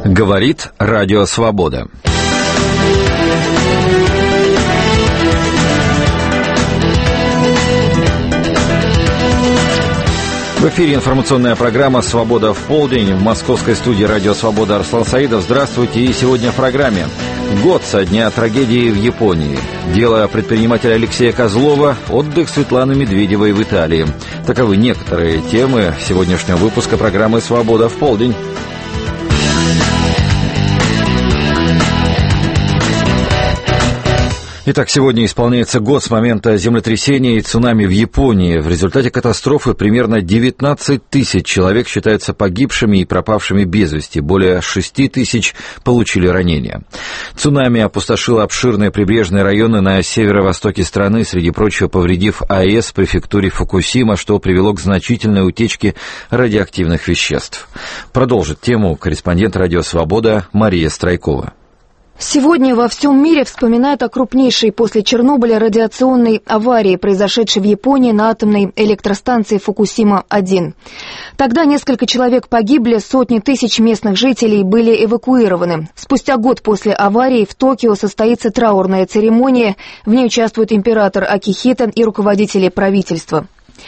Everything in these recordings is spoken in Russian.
Говорит Радио Свобода. В эфире информационная программа «Свобода в полдень». В московской студии «Радио Свобода» Арслан Саидов. Здравствуйте. И сегодня в программе. Год со дня трагедии в Японии. Дело предпринимателя Алексея Козлова. Отдых Светланы Медведевой в Италии. Таковы некоторые темы сегодняшнего выпуска программы «Свобода в полдень». Итак, сегодня исполняется год с момента землетрясения и цунами в Японии. В результате катастрофы примерно 19 тысяч человек считаются погибшими и пропавшими без вести. Более 6 тысяч получили ранения. Цунами опустошило обширные прибрежные районы на северо-востоке страны, среди прочего повредив АЭС в префектуре Фукусима, что привело к значительной утечке радиоактивных веществ. Продолжит тему корреспондент «Радио Свобода» Мария Страйкова. Сегодня во всем мире вспоминают о крупнейшей после Чернобыля радиационной аварии, произошедшей в Японии на атомной электростанции Фукусима-1. Тогда несколько человек погибли, сотни тысяч местных жителей были эвакуированы. Спустя год после аварии в Токио состоится траурная церемония. В ней участвуют император Акихито и руководители правительства.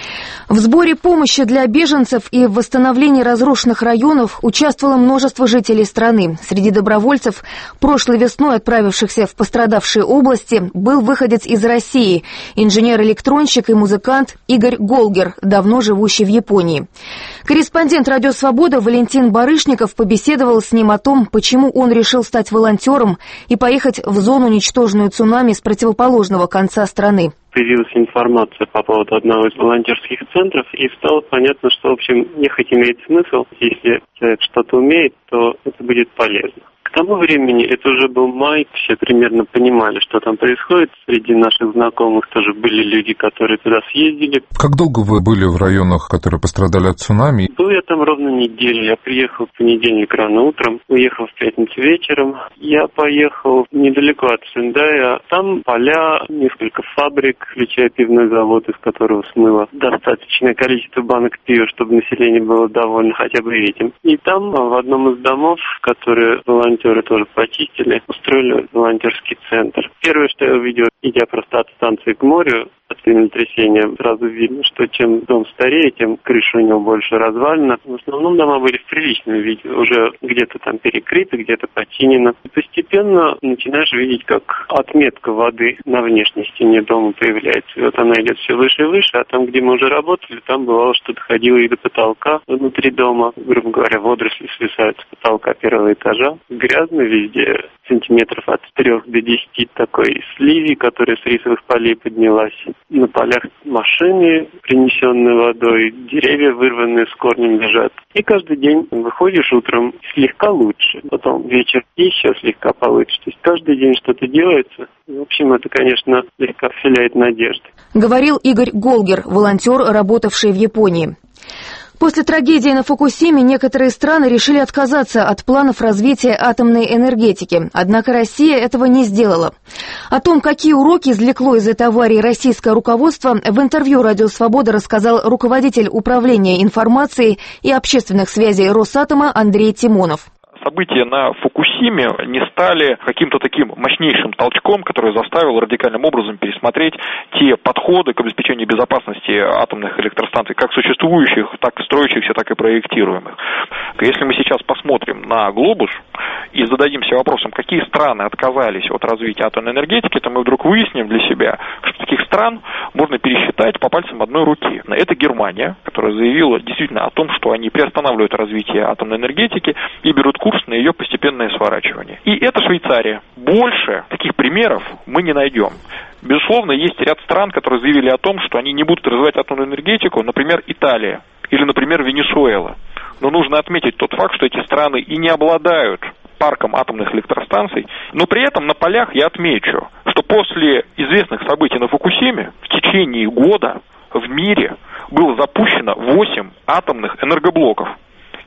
В сборе помощи для беженцев и в восстановлении разрушенных районов участвовало множество жителей страны. Среди добровольцев, прошлой весной отправившихся в пострадавшие области, был выходец из России, инженер-электронщик и музыкант Игорь Голгер, давно живущий в Японии. Корреспондент «Радио Свобода» Валентин Барышников побеседовал с ним о том, почему он решил стать волонтером и поехать в зону, уничтоженную цунами, с противоположного конца страны. Появилась информация по поводу одного из волонтерских центров, и стало понятно, что, в общем, ехать имеет смысл. Если человек что-то умеет, то это будет полезно. К тому времени, это уже был май, все примерно понимали, что там происходит. Среди наших знакомых тоже были люди, которые туда съездили. Как долго вы были в районах, которые пострадали от цунами? Был я там ровно неделю. Я приехал в понедельник рано утром, уехал в пятницу вечером. Я поехал недалеко от Сендая. Там поля, несколько фабрик, включая пивной завод, из которого смыло достаточное количество банок пива, чтобы население было довольно хотя бы этим. И там, в одном из домов, которые волонтеры тоже почистили, устроили волонтерский центр. Первое, что я увидел, идя просто от станции к морю, от землетрясения, сразу видно, что чем дом старее, тем крыша у него больше развалена. В основном дома были в приличном виде, уже где-то там перекрыты, где-то починено. И постепенно начинаешь видеть, как отметка воды на внешней стене дома появляется. И вот она идет все выше и выше, а там, где мы уже работали, там бывало, что доходило и до потолка внутри дома. Грубо говоря, водоросли свисают с потолка первого этажа. Грязно везде, сантиметров от 3 до 10 такой сливи, которая с рисовых полей поднялась. На полях машины, принесенные водой, деревья, вырванные с корнем, лежат. И каждый день выходишь утром, слегка лучше, потом вечер еще слегка получше. То есть каждый день что-то делается. В общем, это, конечно, слегка вселяет надежды. Говорил Игорь Голгер, волонтер, работавший в Японии. После трагедии на Фукусиме некоторые страны решили отказаться от планов развития атомной энергетики. Однако Россия этого не сделала. О том, какие уроки извлекло из этой аварии российское руководство, в интервью «Радио Свобода» рассказал руководитель управления информацией и общественных связей Росатома Андрей Тимонов. События на Фукусиме не стали каким-то таким мощнейшим толчком, который заставил радикальным образом пересмотреть те подходы к обеспечению безопасности атомных электростанций, как существующих, так и строящихся, так и проектируемых. Если мы сейчас посмотрим на глобус и зададимся вопросом, какие страны отказались от развития атомной энергетики, то мы вдруг выясним для себя, что таких стран можно пересчитать по пальцам одной руки. Это Германия, которая заявила действительно о том, что они приостанавливают развитие атомной энергетики и берут курс на ее постепенное сворачивание. И это Швейцария. Больше таких примеров мы не найдем. Безусловно, есть ряд стран, которые заявили о том, что они не будут развивать атомную энергетику, например, Италия или, например, Венесуэла. Но нужно отметить тот факт, что эти страны и не обладают парком атомных электростанций, но при этом на полях я отмечу, что после известных событий на Фукусиме в течение года в мире было запущено 8 атомных энергоблоков.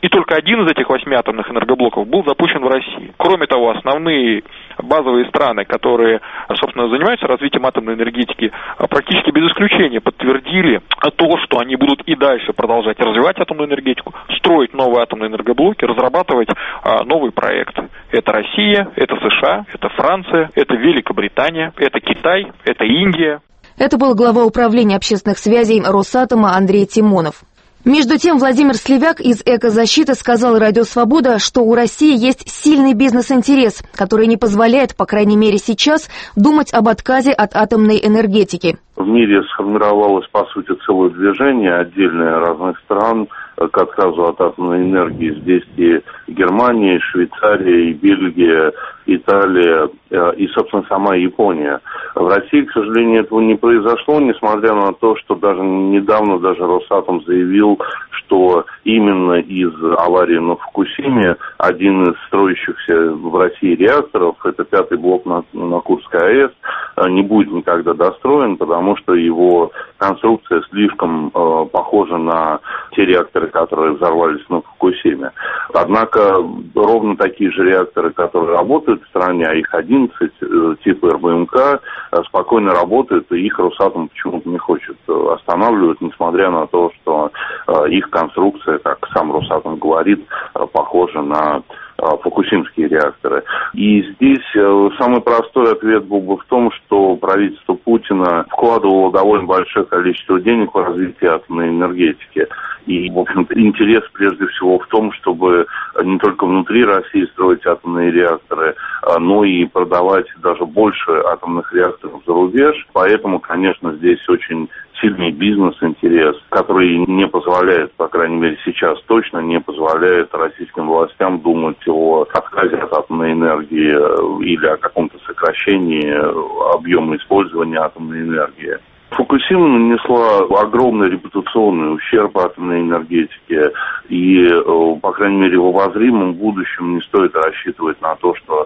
И только один из этих 8 атомных энергоблоков был запущен в России. Кроме того, основные базовые страны, которые, собственно, занимаются развитием атомной энергетики, практически без исключения подтвердили то, что они будут и дальше продолжать развивать атомную энергетику, строить новые атомные энергоблоки, разрабатывать новые проекты. Это Россия, это США, это Франция, это Великобритания, это Китай, это Индия. Это был глава управления общественных связей Росатома Андрей Тимонов. Между тем, Владимир Слевяк из «Экозащиты» сказал «Радио Свобода», что у России есть сильный бизнес-интерес, который не позволяет, по крайней мере сейчас, думать об отказе от атомной энергетики. В мире сформировалось, по сути, целое движение отдельное разных стран к отказу от атомной энергии. Здесь и Германия, и Швейцария, и Бельгия, Италия, и, собственно, сама Япония. В России, к сожалению, этого не произошло, несмотря на то, что даже недавно Росатом заявил, что именно из аварии на Фукусиме один из строящихся в России реакторов, это 5-й блок на Курской АЭС, не будет никогда достроен, потому что его конструкция слишком похожа на те реакторы, которые взорвались на Фукусиме. Однако ровно такие же реакторы, которые работают в стране, а их 11, типа РБМК, спокойно работают, и их Росатом почему-то не хочет останавливать, несмотря на то, что их конструкция, как сам Росатом говорит, похожа на фукусимские реакторы. И здесь самый простой ответ был бы в том, что правительство Путина вкладывало довольно большое количество денег в развитие атомной энергетики. И, в общем-то, интерес прежде всего в том, чтобы не только внутри России строить атомные реакторы, но и продавать даже больше атомных реакторов за рубеж. Поэтому, конечно, здесь очень сильный бизнес-интерес, который не позволяет, по крайней мере сейчас точно не позволяет российским властям думать о отказе от атомной энергии или о каком-то сокращении объема использования атомной энергии. Фукусима нанесла огромный репутационный ущерб атомной энергетике, и, по крайней мере, в обозримом будущем не стоит рассчитывать на то, что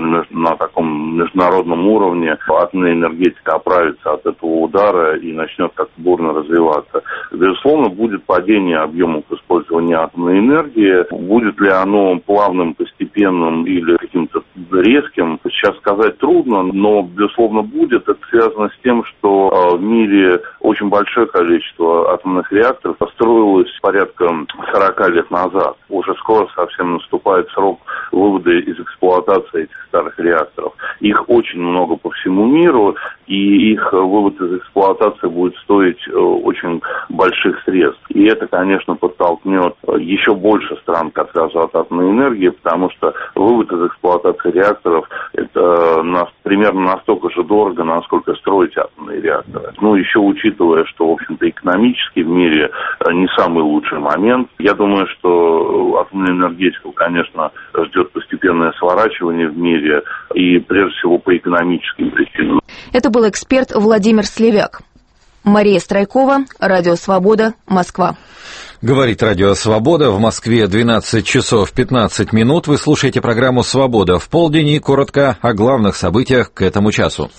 на таком международном уровне атомная энергетика оправится от этого удара и начнет как-то бурно развиваться. Безусловно, будет падение объемов использования атомной энергии. Будет ли оно плавным, постепенным или каким-то резким, сейчас сказать трудно, но, безусловно, будет. Это связано с тем, что в мире очень большое количество атомных реакторов построилось порядка 40 лет назад. Уже скоро совсем наступает срок вывода из эксплуатации этих старых реакторов. Их очень много по всему миру, и их вывод из эксплуатации будет стоить очень больших средств. И это, конечно, подтолкнет еще больше стран к отказу от атомной энергии, потому что вывод из эксплуатации реакторов – это примерно настолько же дорого, насколько строить атомные реакторы. Ну, еще учитывая, что, в общем-то, экономически в мире не самый лучший момент. Я думаю, что атомную энергетику, конечно, ждет постепенное сворачивание в мире, и прежде всего по экономическим причинам. Это был эксперт Владимир Слевяк. Мария Страйкова, Радио Свобода, Москва. Говорит Радио Свобода. В Москве 12 часов 15 минут. Вы слушаете программу «Свобода» в полдень и коротко о главных событиях к этому часу.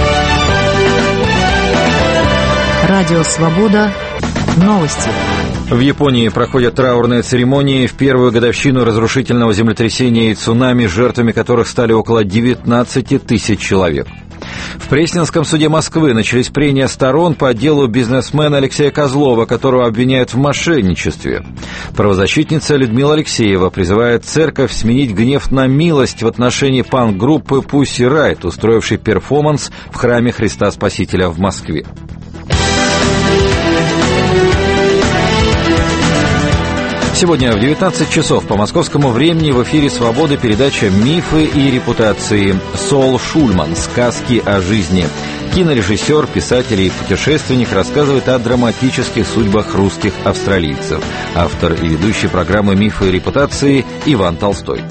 Радио Свобода. Новости. В Японии проходят траурные церемонии в первую годовщину разрушительного землетрясения и цунами, жертвами которых стали около 19 тысяч человек. В Пресненском суде Москвы начались прения сторон по делу бизнесмена Алексея Козлова, которого обвиняют в мошенничестве. Правозащитница Людмила Алексеева призывает церковь сменить гнев на милость в отношении панк-группы Pussy Riot, устроившей перформанс в храме Христа Спасителя в Москве. Сегодня в 19 часов по московскому времени в эфире «Свободы» передача «Мифы и репутации». Сол Шульман. Сказки о жизни. Кинорежиссер, писатель и путешественник рассказывает о драматических судьбах русских австралийцев. Автор и ведущий программы «Мифы и репутации» Иван Толстой.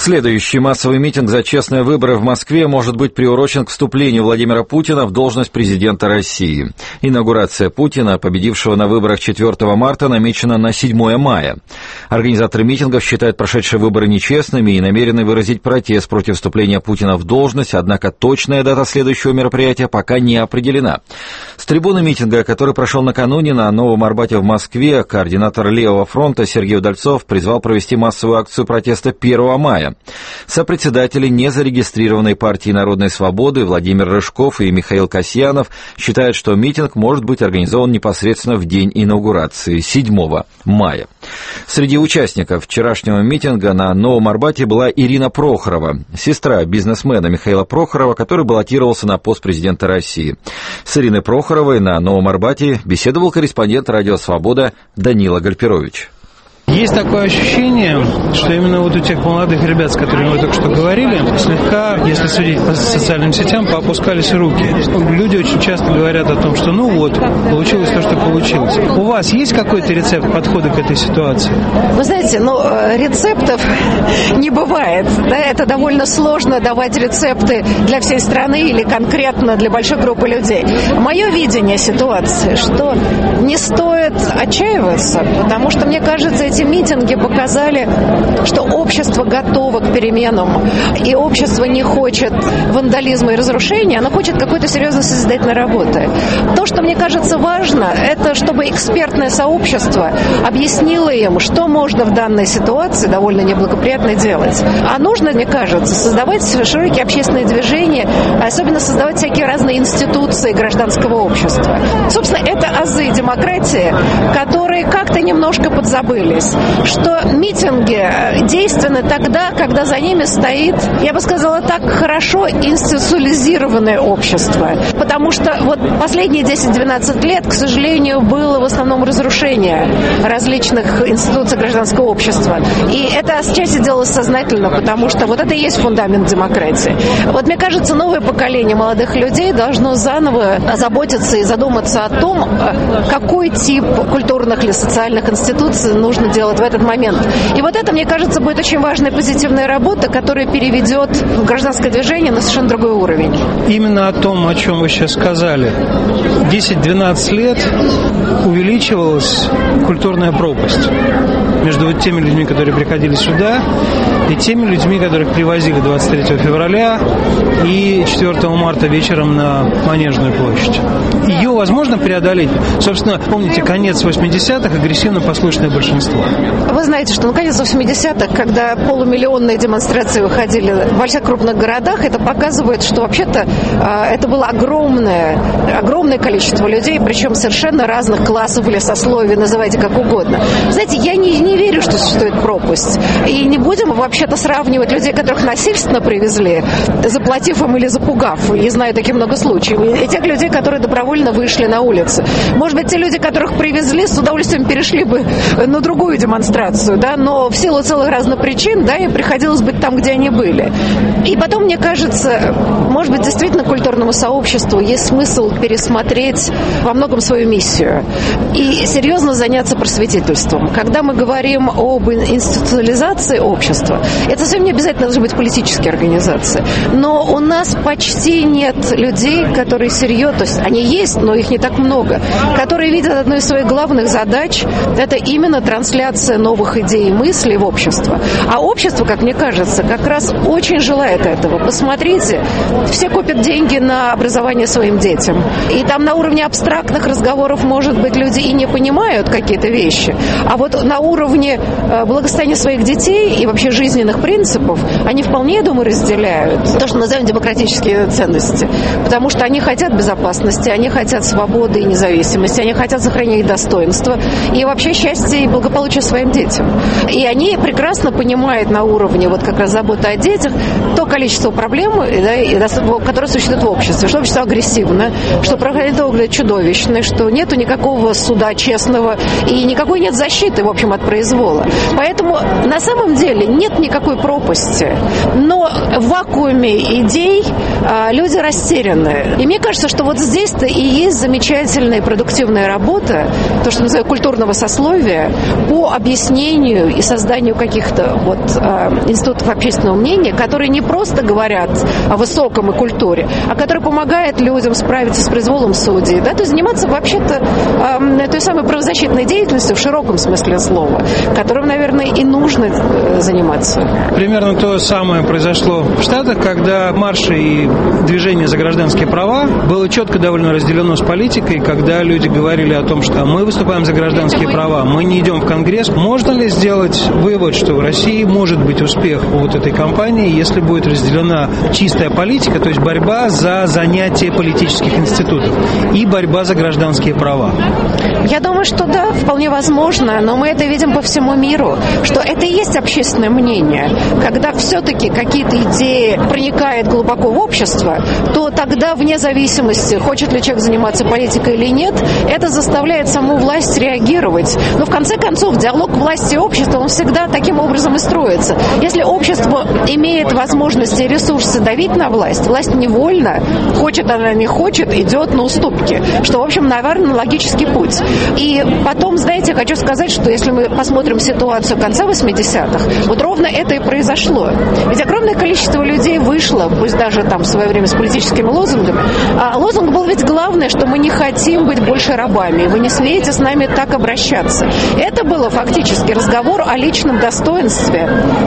Следующий массовый митинг за честные выборы в Москве может быть приурочен к вступлению Владимира Путина в должность президента России. Инаугурация Путина, победившего на выборах 4 марта, намечена на 7 мая. Организаторы митингов считают прошедшие выборы нечестными и намерены выразить протест против вступления Путина в должность, однако точная дата следующего мероприятия пока не определена. С трибуны митинга, который прошел накануне на Новом Арбате в Москве, координатор Левого фронта Сергей Удальцов призвал провести массовую акцию протеста 1 мая. Сопредседатели незарегистрированной партии Народной свободы Владимир Рыжков и Михаил Касьянов считают, что митинг может быть организован непосредственно в день инаугурации, 7 мая. Среди участников вчерашнего митинга на Новом Арбате была Ирина Прохорова, сестра бизнесмена Михаила Прохорова, который баллотировался на пост президента России. С Ириной Прохоровой на Новом Арбате беседовал корреспондент «Радио Свобода» Данила Гальперович. Есть такое ощущение, что именно вот у тех молодых ребят, с которыми вы только что говорили, слегка, если судить по социальным сетям, поопускались руки. Люди очень часто говорят о том, что получилось то, что получилось. У вас есть какой-то рецепт подхода к этой ситуации? Вы знаете, рецептов не бывает. Да? Это довольно сложно давать рецепты для всей страны или конкретно для большой группы людей. Мое видение ситуации, что не стоит отчаиваться, потому что, мне кажется, эти митинги показали, что общество готово к переменам, и общество не хочет вандализма и разрушения, оно хочет какой-то серьезной созидательной работы. То, что мне кажется важно, это чтобы экспертное сообщество объяснило им, что можно в данной ситуации довольно неблагоприятно делать. А нужно, мне кажется, создавать широкие общественные движения, особенно создавать всякие разные институции гражданского общества. Собственно, это азы демократии, которые как-то немножко подзабылись. Что митинги действенны тогда, когда за ними стоит, я бы сказала так, хорошо институциализированное общество. Потому что последние 10-12 лет, к сожалению, было в основном разрушение различных институций гражданского общества. И это отчасти делалось сознательно, потому что это и есть фундамент демократии. Мне кажется, новое поколение молодых людей должно заново озаботиться и задуматься о том, какой тип культурных или социальных институций нужно делать в этот момент. И это, мне кажется, будет очень важная позитивная работа, которая переведет гражданское движение на совершенно другой уровень. Именно о том, о чем вы сейчас сказали. 10-12 лет увеличивалась культурная пропасть между теми людьми, которые приходили сюда, и теми людьми, которых привозили 23 февраля и 4 марта вечером на Манежную площадь. Ее возможно преодолеть. Собственно, помните, конец 80-х, агрессивно-послушное большинство. Вы знаете, что конец 80-х, когда полумиллионные демонстрации выходили во всех крупных городах, это показывает, что вообще-то это было огромное количество людей, причем совершенно разных классов или сословий, называйте как угодно. Знаете, я не верю, что существует пропасть. И не будем вообще-то сравнивать людей, которых насильственно привезли, заплатив им или запугав. Я знаю таких много случаев. И тех людей, которые добровольно вышли на улицы. Может быть, те люди, которых привезли, с удовольствием перешли бы на другую демонстрацию, да, но в силу целых разных причин, да, им приходилось быть там, где они были. И потом, мне кажется, может быть, действительно культурному сообществу есть смысл пересмотреть во многом свою миссию и серьезно заняться просветительством. Когда мы говорим об институциализации общества, это совсем не обязательно должны быть политические организации, но у нас почти нет людей, которые серьезно, то есть они есть, но их не так много, которые видят одну из своих главных задач, это именно трансляция новых идей и мыслей в общество. А общество, как мне кажется, как раз очень желает этого. Посмотрите, все копят деньги на образование своим детям. И там на уровне абстрактных разговоров, может быть, люди и не понимают какие-то вещи, а на уровне благосостояния своих детей и вообще жизненных принципов они вполне, я думаю, разделяют то, что мы называем демократические ценности. Потому что они хотят безопасности, они хотят свободы и независимости, они хотят сохранения их достоинства и вообще счастья и благополучия своим детям. И они прекрасно понимают на уровне как раз заботы о детях то количество проблем, да, которые существуют в обществе, что общество агрессивно, что правоохранительные чудовищные, что нету никакого суда честного и никакой нет защиты, в общем, от произвола. Поэтому на самом деле нет никакой пропасти. Но в вакууме идей люди растеряны. И мне кажется, что вот здесь-то и есть замечательная и продуктивная работа, то, что называют культурного сословия, по объяснению и созданию каких-то институтов общественного мнения, которые не просто говорят о высоком и культуре, а которые помогают людям справиться с произволом судей, да, то есть заниматься вообще-то той самой правозащитной деятельностью в широком смысле слова, которым, наверное, и нужно заниматься. Примерно то самое произошло в Штатах, когда марши и движение за гражданские права было четко довольно разделено с политикой, когда люди говорили о том, что мы выступаем за гражданские права, мы не идем в Конгресс. Можно ли сделать вывод, что в России может быть успех у вот этой кампании, если будет разделена чистая политика, то есть борьба за занятие политических институтов и борьба за гражданские права? Я думаю, что да, вполне возможно, но мы это видим по всему миру, что это и есть общественное мнение. Когда все-таки какие-то идеи проникают глубоко в общество, то тогда, вне зависимости, хочет ли человек заниматься политикой или нет, это заставляет саму власть реагировать. Но в конце концов, диалог власти и общества, он всегда таким образом и строится. Если общество имеет возможности и ресурсы давить на власть, власть невольно, хочет она не хочет, идет на уступки, что, в общем, наверное, логический путь. И потом, знаете, хочу сказать, что если мы посмотрим ситуацию конца 80-х, вот ровно это и произошло. Ведь огромное количество людей вышло, пусть даже там в свое время с политическими лозунгами, а лозунг был ведь главное, что мы не хотим быть больше рабами, вы не смеете с нами так обращаться. Это было фактически разговор о личном достоинстве,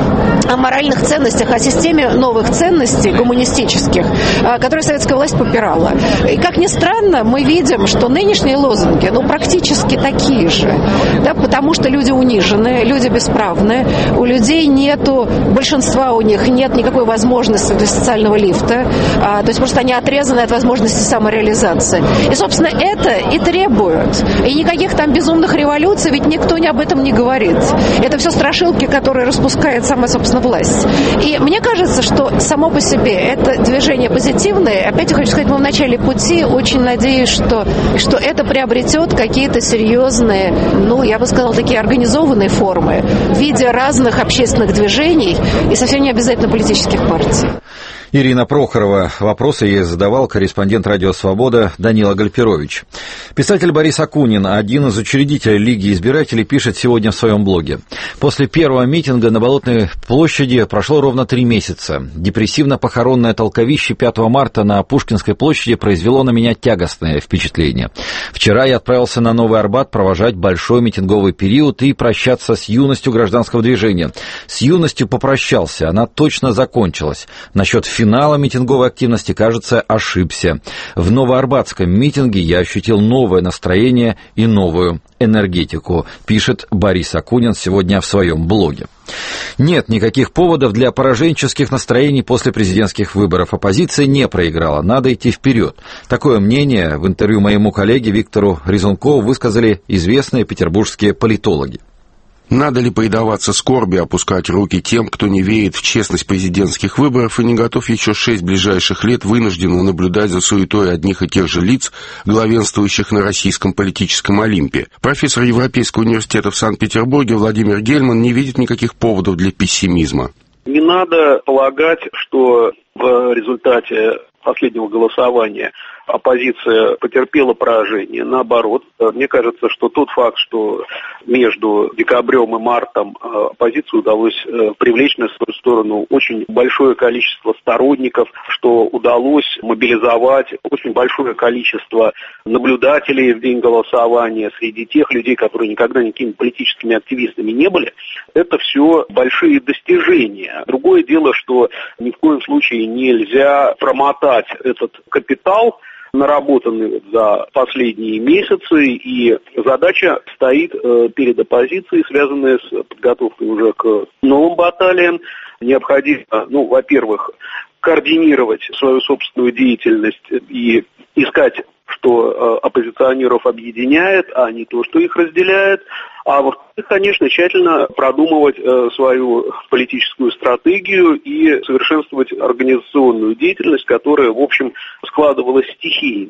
о моральных ценностях, о системе новых ценностей гуманистических, которые советская власть попирала. И, как ни странно, мы видим, что нынешние лозунги, практически такие же, да, потому что люди унижены, люди бесправны, у людей нету, большинства у них нет никакой возможности для социального лифта, то есть просто они отрезаны от возможности самореализации. И, собственно, это и требуют. И никаких там безумных революций, ведь никто об этом не говорит. Это все страшилки, которые распускает сама, собственно, власть. И мне кажется, что само по себе это движение позитивное. Опять я хочу сказать, мы в начале пути, очень надеюсь, что это приобретет какие-то серьезные, я бы сказала, такие организованные формы в виде разных общественных движений и совсем не обязательно политических партий. Ирина Прохорова. Вопросы ей задавал корреспондент «Радио Свобода» Данила Гальперович. Писатель Борис Акунин, один из учредителей Лиги избирателей, пишет сегодня в своем блоге. После первого митинга на Болотной площади прошло ровно 3 месяца. Депрессивно-похоронное толковище 5 марта на Пушкинской площади произвело на меня тягостное впечатление. Вчера я отправился на Новый Арбат провожать большой митинговый период и прощаться с юностью гражданского движения. С юностью попрощался, она точно закончилась. Насчет финала митинговой активности, кажется, ошибся. В новоарбатском митинге я ощутил новое настроение и новую энергетику, пишет Борис Акунин сегодня в своем блоге. Нет никаких поводов для пораженческих настроений после президентских выборов. Оппозиция не проиграла, надо идти вперед. Такое мнение в интервью моему коллеге Виктору Резункову высказали известные петербургские политологи. Надо ли предаваться скорби, опускать руки тем, кто не верит в честность президентских выборов и не готов еще 6 ближайших лет вынужденно наблюдать за суетой одних и тех же лиц, главенствующих на российском политическом Олимпе? Профессор Европейского университета в Санкт-Петербурге Владимир Гельман не видит никаких поводов для пессимизма. Не надо полагать, что в результате последнего голосования оппозиция потерпела поражение. Наоборот, мне кажется, что тот факт, что между декабрем и мартом оппозицию удалось привлечь на свою сторону очень большое количество сторонников, что удалось мобилизовать очень большое количество наблюдателей в день голосования среди тех людей, которые никогда никакими политическими активистами не были, это все большие достижения. Другое дело, что ни в коем случае нельзя промотать этот капитал, наработанный за последние месяцы, и задача стоит перед оппозицией, связанная с подготовкой уже к новым баталиям. Необходимо, во-первых, координировать свою собственную деятельность и искать, что оппозиционеров объединяет, а не то, что их разделяет. А во-вторых, конечно, тщательно продумывать свою политическую стратегию и совершенствовать организационную деятельность, которая, в общем, складывалась стихийно.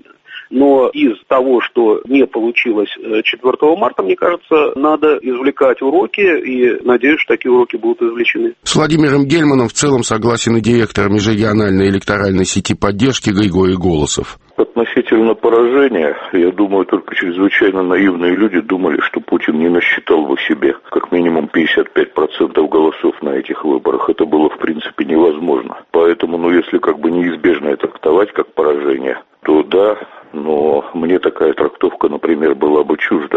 Но из того, что не получилось 4 марта, мне кажется, надо извлекать уроки, и надеюсь, что такие уроки будут извлечены. С Владимиром Гельманом в целом согласен и директор межрегиональной электоральной сети поддержки Григорий Голосов. Относительно поражения, я думаю, только чрезвычайно наивные люди думали, что Путин не насчитал бы себе как минимум 55% голосов на этих выборах. Это было, в принципе, невозможно. Поэтому, если неизбежно это трактовать как поражение, то да, но мне такая трактовка, например, была бы чужда.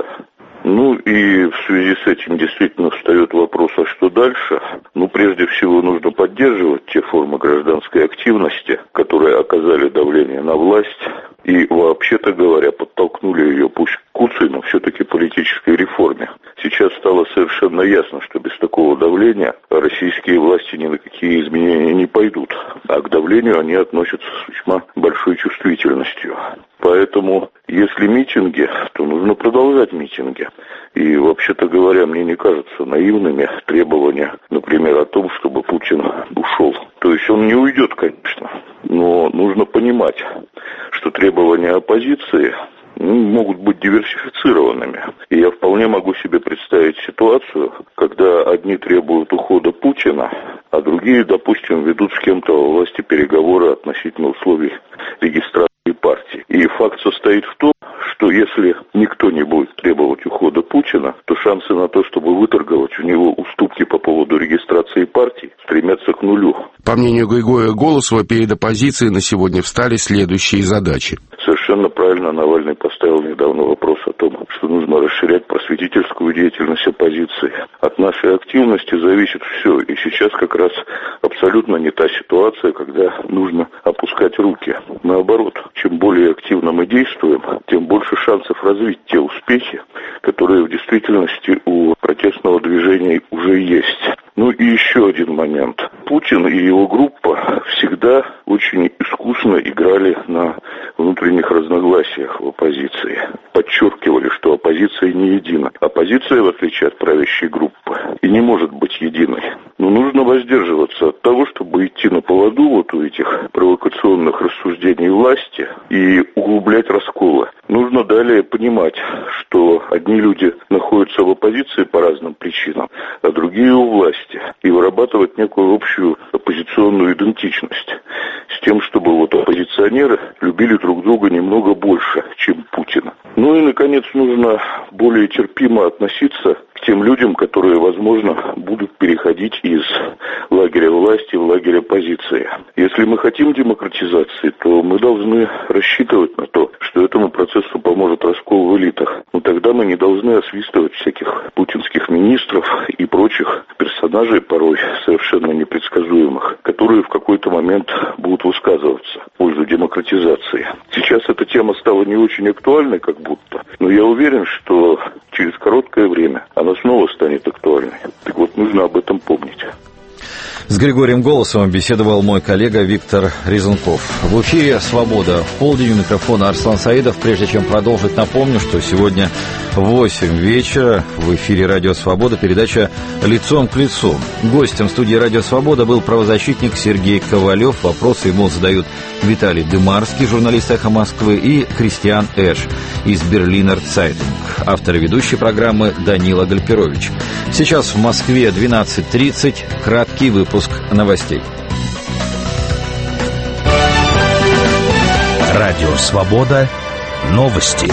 И в связи с этим действительно встает вопрос, а что дальше? Прежде всего нужно поддерживать те формы гражданской активности, которые оказали давление на власть и, вообще-то говоря, подтолкнули ее, пусть куцей, но все-таки политической реформе. Сейчас стало совершенно ясно, что без такого давления российские власти ни на какие изменения не пойдут, а к давлению они относятся с весьма большой чувствительностью. Поэтому, если митинги, то нужно продолжать митинги. И, вообще-то говоря, мне не кажутся наивными требования, например, о том, чтобы Путин ушел. То есть он не уйдет, конечно, но нужно понимать, что требования оппозиции могут быть диверсифицированными. И я вполне могу себе представить ситуацию, когда одни требуют ухода Путина, а другие, допустим, ведут с кем-то во власти переговоры относительно условий регистрации партии. И факт состоит в том, что если никто не будет требовать ухода Путина, то шансы на то, чтобы выторговать у него уступки по поводу регистрации партии, стремятся к нулю. По мнению Григория Голосова, перед оппозицией на сегодня встали следующие задачи. Совершенно правильно Навальный поставил недавно вопрос о том, что нужно расширять просветительскую деятельность оппозиции. От нашей активности зависит все. И сейчас как раз абсолютно не та ситуация, когда нужно опускать руки. Наоборот, чем более активно мы действуем, тем больше шансов развить те успехи, которые в действительности у протестного движения уже есть. И еще один момент. Путин и его группа всегда очень искусно играли на внутренних разногласиях в оппозиции. Подчеркивали, что оппозиция не едина. Оппозиция, в отличие от правящей группы, и не может быть единой. Но нужно воздерживаться от того, чтобы идти на поводу у этих провокационных рассуждений власти и углублять расколы. Нужно далее понимать, что одни люди находятся в оппозиции по разным причинам, а другие у власти. И вырабатывать некую общую оппозиционную идентичность. С тем, чтобы оппозиционеры любили друг друга немного больше, чем Путина. И, наконец, нужно более терпимо относиться к тем людям, которые, возможно, будут переходить из лагеря власти в лагерь оппозиции. Если мы хотим демократизации, то мы должны рассчитывать на то, что этому процессу поможет раскол в элитах. Но тогда мы не должны освистывать всяких путинских министров и прочих персонажей, порой совершенно непредсказуемых, которые в какой-то момент будут высказываться в пользу демократизации. Сейчас эта тема стала не очень актуальной, как будто, но я уверен, что через короткое время она снова станет актуальной. Так вот, нужно об этом помнить. С Григорием Голосовым беседовал мой коллега Виктор Резунков. В эфире «Свобода» в полдень, у микрофона Арслан Саидов. Прежде чем продолжить, напомню, что сегодня в 8 вечера в эфире «Радио Свобода» передача «Лицом к лицу». Гостем студии «Радио Свобода» был правозащитник Сергей Ковалев. Вопросы ему задают Виталий Дымарский, журналист «Эхо Москвы», и Кристиан Эш из «Берлинер Цайтунг». Автор и ведущий программы Данила Гальперович. Сейчас в Москве 12:30. Краткий выпуск новостей. Радио «Свобода». Новости.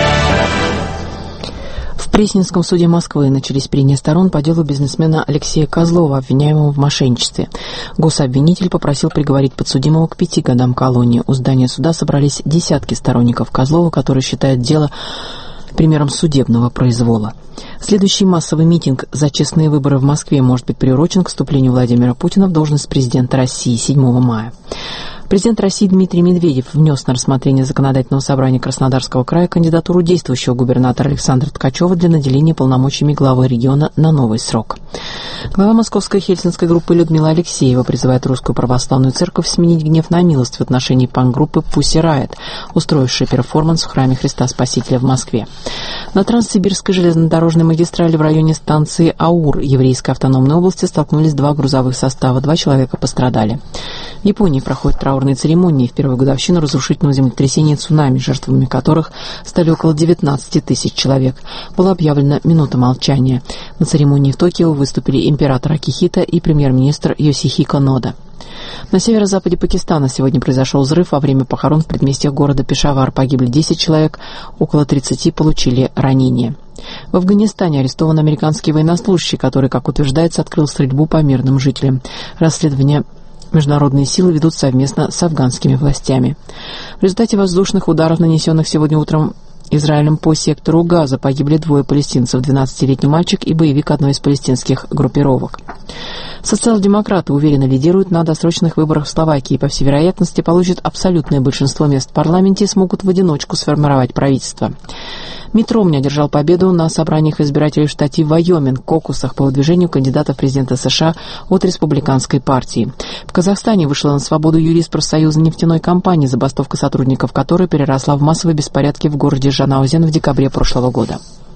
В Пресненском суде Москвы начались прения сторон по делу бизнесмена Алексея Козлова, обвиняемого в мошенничестве. Гособвинитель попросил приговорить подсудимого к 5 годам колонии. У здания суда собрались десятки сторонников Козлова, которые считают дело примером судебного произвола. Следующий массовый митинг за честные выборы в Москве может быть приурочен к вступлению Владимира Путина в должность президента России 7 мая. Президент России Дмитрий Медведев внес на рассмотрение Законодательного собрания Краснодарского края кандидатуру действующего губернатора Александра Ткачева для наделения полномочиями главы региона на новый срок. Глава московской хельсинской группы Людмила Алексеева призывает Русскую Православную Церковь сменить гнев на милость в отношении панк-группы Pussy Riot, устроившей перформанс в храме Христа Спасителя в Москве. На Транссибирской железнодорожной магистрали в районе станции Аур Еврейской автономной области столкнулись два грузовых состава, 2 человека пострадали. В Японии проходит траурный траурной церемонии в первую годовщину разрушительного землетрясения и цунами, жертвами которых стали около 19 тысяч человек. Была объявлена минута молчания. На церемонии в Токио выступили император Акихито и премьер-министр Йосихико Нода. На северо-западе Пакистана сегодня произошел взрыв. Во время похорон в предместьях города Пешавар погибли 10 человек, около 30 получили ранения. В Афганистане арестован американский военнослужащий, который, как утверждается, открыл стрельбу по мирным жителям. Расследование международные силы ведут совместно с афганскими властями. В результате воздушных ударов, нанесенных сегодня утром Израилем по сектору Газа, погибли 2 палестинцев, 12-летний мальчик и боевик одной из палестинских группировок. Социал-демократы уверенно лидируют на досрочных выборах в Словакии и, по всей вероятности, получат абсолютное большинство мест в парламенте и смогут в одиночку сформировать правительство. Митт Ромни одержал победу на собраниях избирателей в штате Вайоминг, кокусах по выдвижению кандидата в президенты США от республиканской партии. В Казахстане вышла на свободу юрист профсоюза нефтяной компании, забастовка сотрудников которой переросла в массовые беспорядки в городе Жанаузен в декабре прошлого года.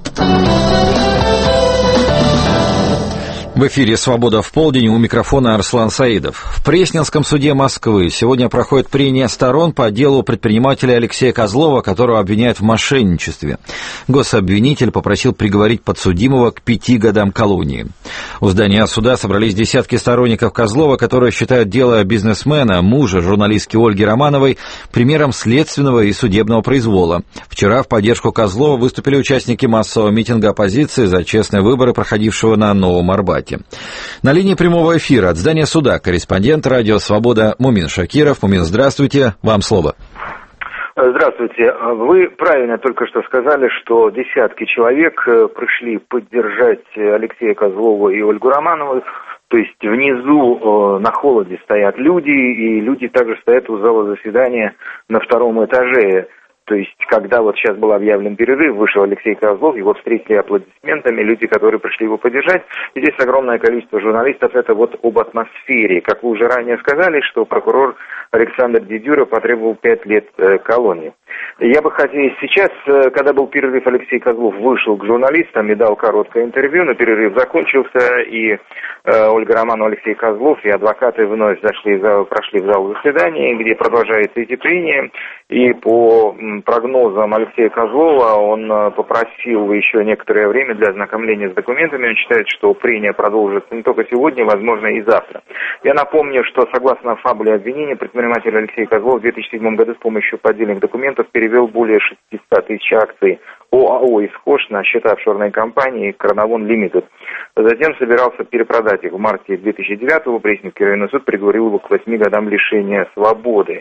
В эфире «Свобода в полдень», у микрофона Арслан Саидов. В Пресненском суде Москвы сегодня проходит прения сторон по делу предпринимателя Алексея Козлова, которого обвиняют в мошенничестве. Гособвинитель попросил приговорить подсудимого к 5 годам колонии. У здания суда собрались десятки сторонников Козлова, которые считают дело бизнесмена, мужа журналистки Ольги Романовой, примером следственного и судебного произвола. Вчера в поддержку Козлова выступили участники массового митинга оппозиции за честные выборы, проходившего на Новом Арбате. На линии прямого эфира от здания суда корреспондент радио «Свобода» Мумин Шакиров. Мумин, здравствуйте, вам слово. Здравствуйте. Вы правильно только что сказали, что десятки человек пришли поддержать Алексея Козлова и Ольгу Романову. То есть внизу на холоде стоят люди, и люди также стоят у зала заседания на 2-м этаже. То есть, когда вот сейчас был объявлен перерыв, вышел Алексей Козлов, его встретили аплодисментами, люди, которые пришли его поддержать. И здесь огромное количество журналистов. Это вот об атмосфере. Как вы уже ранее сказали, что прокурор Александр Дедюра потребовал 5 лет колонии. Я бы хотел сейчас, когда был перерыв, Алексей Козлов вышел к журналистам и дал короткое интервью, но перерыв закончился, и Ольга Романова, Алексей Козлов и адвокаты вновь прошли в зал заседания, где продолжаются эти прения. И по прогнозам Алексея Козлова он попросил еще некоторое время для ознакомления с документами. Он считает, что прения продолжатся не только сегодня, возможно, и завтра. Я напомню, что согласно фабуле обвинения, предприниматель Алексей Козлов в 2007 году с помощью поддельных документов перевел более 600 тысяч акций ОАО «Исхош» на счета офшорной компании «Карнавон Лимитед». Затем собирался перепродать их. В марте 2009-го Пресненский районный суд приговорил его к 8 годам лишения свободы.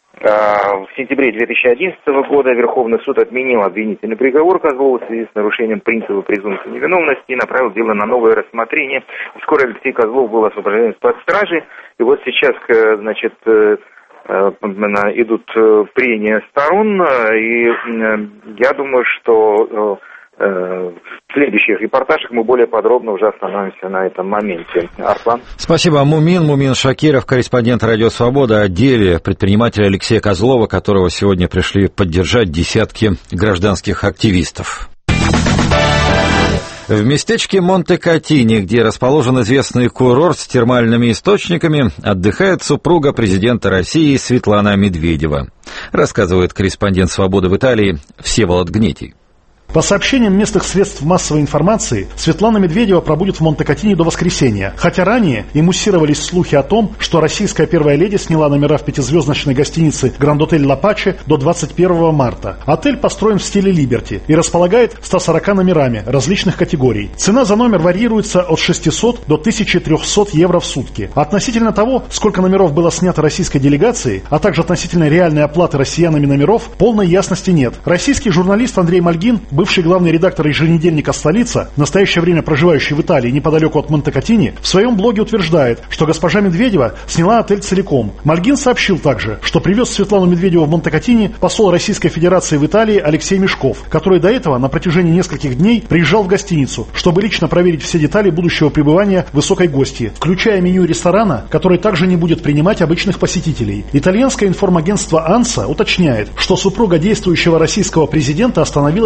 В сентябре 2011 года Верховный суд отменил обвинительный приговор Козлова в связи с нарушением принципа презумпции невиновности и направил дело на новое рассмотрение. Вскоре Алексей Козлов был освобожден из-под стражи. И вот сейчас, значит, идут прения сторон. И я думаю, что в следующих репортажах мы более подробно уже остановимся на этом моменте. Арслан. Спасибо, Мумин Шакиров, корреспондент радио «Свобода», о деле предпринимателя Алексея Козлова, которого сегодня пришли поддержать десятки гражданских активистов. В местечке Монте-Катини, где расположен известный курорт с термальными источниками, отдыхает супруга президента России Светлана Медведева. Рассказывает корреспондент «Свободы» в Италии Всеволод Гнетий. По сообщениям местных средств массовой информации, Светлана Медведева пробудет в Монте-Катини до воскресенья. Хотя ранее и муссировались слухи о том, что российская первая леди сняла номера в 5-звездочной гостинице Гранд-отель Ла Паче до 21 марта. Отель построен в стиле Либерти и располагает 140 номерами различных категорий. Цена за номер варьируется от 600 до 1300 евро в сутки. Относительно того, сколько номеров было снято российской делегацией, а также относительно реальной оплаты россиянами номеров, полной ясности нет. Российский журналист Андрей Мальгин, бывший главный редактор еженедельника «Столица», в настоящее время проживающий в Италии неподалеку от Монте-Катини, в своем блоге утверждает, что госпожа Медведева сняла отель целиком. Мальгин сообщил также, что привез Светлану Медведеву в Монте-Катини посол Российской Федерации в Италии Алексей Мешков, который до этого на протяжении нескольких дней приезжал в гостиницу, чтобы лично проверить все детали будущего пребывания высокой гостьи, включая меню ресторана, который также не будет принимать обычных посетителей. Итальянское информагентство «Анса» уточняет, что супруга действующего российского президента остановилась в президентском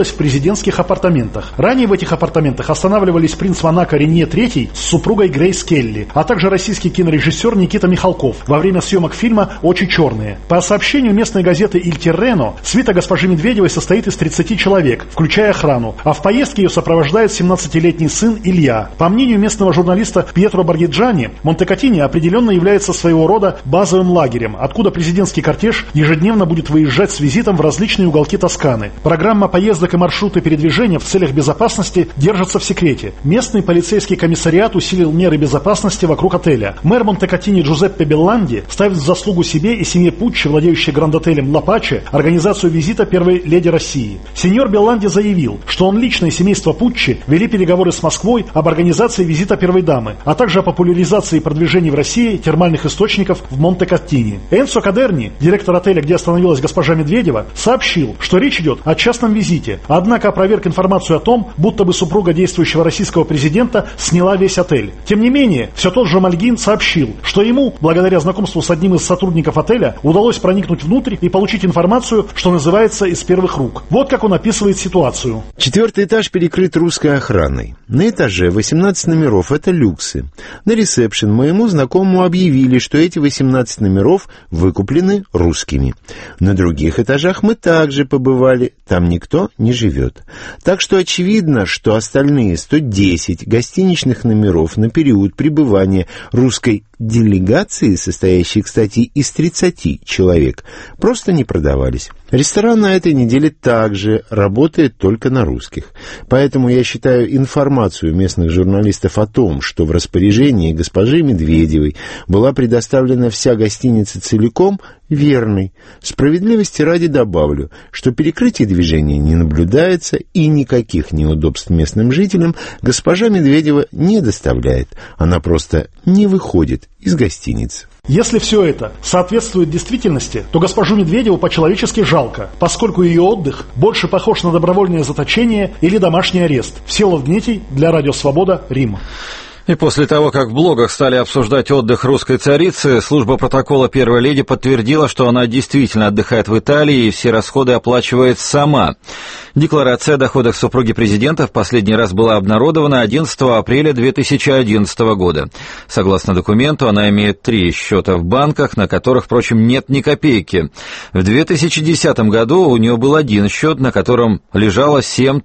президентских апартаментах. Ранее в этих апартаментах останавливались принц Монако Ренье III с супругой Грейс Келли, а также российский кинорежиссер Никита Михалков во время съемок фильма «Очи черные». По сообщению местной газеты «Иль Террено», свита госпожи Медведевой состоит из 30 человек, включая охрану, а в поездке ее сопровождает 17-летний сын Илья. По мнению местного журналиста Пьетро Баргиджани, Монтекатини определенно является своего рода базовым лагерем, откуда президентский кортеж ежедневно будет выезжать с визитом в различные уголки Тосканы. Программа поездок и маршруты передвижения в целях безопасности держатся в секрете. Местный полицейский комиссариат усилил меры безопасности вокруг отеля. Мэр Монтекатини Джузеппе Белланди ставит в заслугу себе и семье Пуччи, владеющей гранд-отелем «Ла Паче», организацию визита первой леди России. Сеньор Белланди заявил, что он лично и семейство Пуччи вели переговоры с Москвой об организации визита первой дамы, а также о популяризации и продвижении в России термальных источников в Монтекатини. Энцо Кадерни, директор отеля, где остановилась госпожа Медведева, сообщил, что речь идет о частном визите, однако опроверг информацию о том, будто бы супруга действующего российского президента сняла весь отель. Тем не менее, все тот же Мальгин сообщил, что ему, благодаря знакомству с одним из сотрудников отеля, удалось проникнуть внутрь и получить информацию, что называется, из первых рук. Вот как он описывает ситуацию. 4-й этаж перекрыт русской охраной. На этаже 18 номеров – это люксы. На ресепшн моему знакомому объявили, что эти 18 номеров выкуплены русскими. На других этажах мы также побывали, там никто не живет. Так что очевидно, что остальные 110 гостиничных номеров на период пребывания русской делегации, состоящей, кстати, из 30 человек, просто не продавались. Ресторан на этой неделе также работает только на русских. Поэтому я считаю информацию местных журналистов о том, что в распоряжении госпожи Медведевой была предоставлена вся гостиница целиком, верной. Справедливости ради добавлю, что перекрытие движения не наблюдается и никаких неудобств местным жителям госпожа Медведева не доставляет. Она просто не выходит из гостиницы. Если все это соответствует действительности, то госпожу Медведеву по-человечески жалко, поскольку ее отдых больше похож на добровольное заточение или домашний арест. Всеволод Гнетий для Радио Свобода, Рим. И после того, как в блогах стали обсуждать отдых русской царицы, служба протокола первой леди подтвердила, что она действительно отдыхает в Италии и все расходы оплачивает сама. Декларация о доходах супруги президента в последний раз была обнародована 11 апреля 2011 года. Согласно документу, она имеет 3 счета в банках, на которых, впрочем, нет ни копейки. В 2010 году у нее был один счет, на котором лежало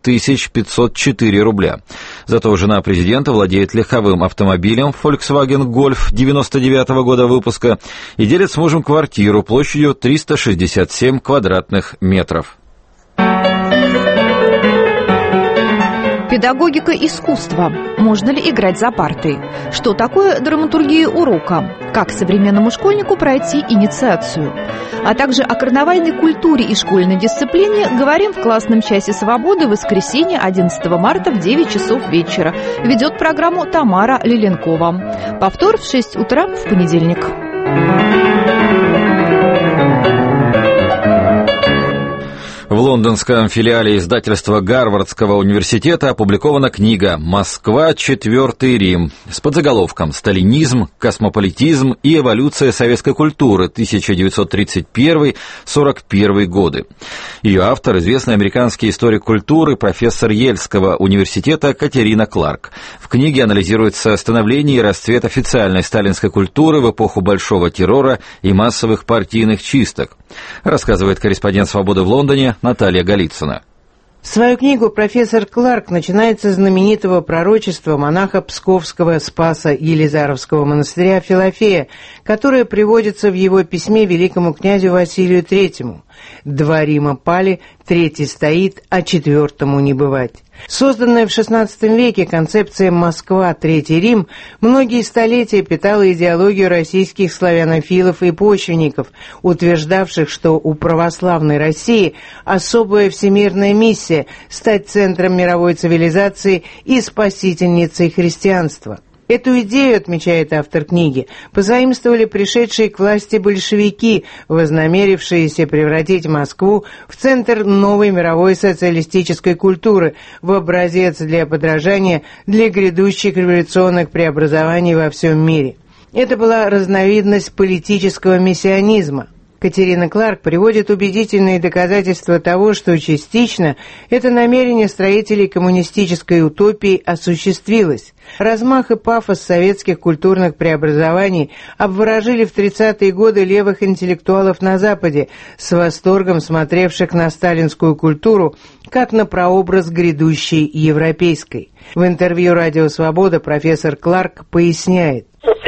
7504 рубля. Зато жена президента владеет легковым автомобилем Volkswagen Golf 99 года выпуска и делит с мужем квартиру площадью 367 квадратных метров. Педагогика искусства. Можно ли играть за партой? Что такое драматургия урока? Как современному школьнику пройти инициацию? А также о карнавальной культуре и школьной дисциплине говорим в классном часе свободы в воскресенье 11 марта в 9 часов вечера. Ведет программу Тамара Лиленкова. Повтор в 6 утра в понедельник. В лондонском филиале издательства Гарвардского университета опубликована книга «Москва. Четвертый Рим» с подзаголовком «Сталинизм, космополитизм и эволюция советской культуры 1931-41 годы». Ее автор – известный американский историк культуры, профессор Ельского университета Катерина Кларк. В книге анализируется становление и расцвет официальной сталинской культуры в эпоху Большого террора и массовых партийных чисток, рассказывает корреспондент «Свободы» в Лондоне Наталья Голицына. Свою книгу профессор Кларк начинает со знаменитого пророчества монаха Псковского Спаса Елизаровского монастыря Филофея, которое приводится в его письме великому князю Василию III. «Два Рима пали, третий стоит, а четвертому не бывать». Созданная в XVI веке концепция «Москва. Третий Рим» многие столетия питала идеологию российских славянофилов и почвенников, утверждавших, что у православной России особая всемирная миссия – стать центром мировой цивилизации и спасительницей христианства. Эту идею, отмечает автор книги, позаимствовали пришедшие к власти большевики, вознамерившиеся превратить Москву в центр новой мировой социалистической культуры, в образец для подражания для грядущих революционных преобразований во всем мире. Это была разновидность политического мессианизма. Катерина Кларк приводит убедительные доказательства того, что частично это намерение строителей коммунистической утопии осуществилось. Размах и пафос советских культурных преобразований обворожили в 30-е годы левых интеллектуалов на Западе, с восторгом смотревших на сталинскую культуру как на прообраз грядущей европейской. В интервью «Радио Свобода» профессор Кларк поясняет.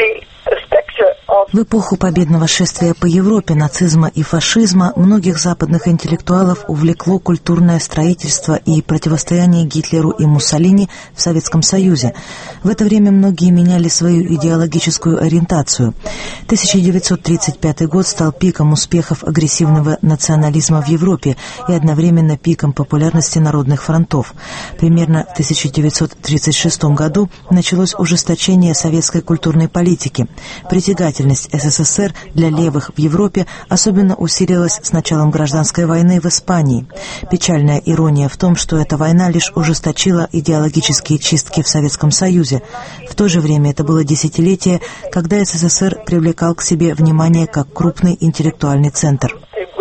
В эпоху победного шествия по Европе, нацизма и фашизма многих западных интеллектуалов увлекло культурное строительство и противостояние Гитлеру и Муссолини в Советском Союзе. В это время многие меняли свою идеологическую ориентацию. 1935 год стал пиком успехов агрессивного национализма в Европе и одновременно пиком популярности народных фронтов. Примерно в 1936 году началось ужесточение советской культурной политики. Притягательность СССР для левых в Европе особенно усилилась с началом гражданской войны в Испании. Печальная ирония в том, что эта война лишь ужесточила идеологические чистки в Советском Союзе. В то же время это было десятилетие, когда СССР привлекал к себе внимание как крупный интеллектуальный центр.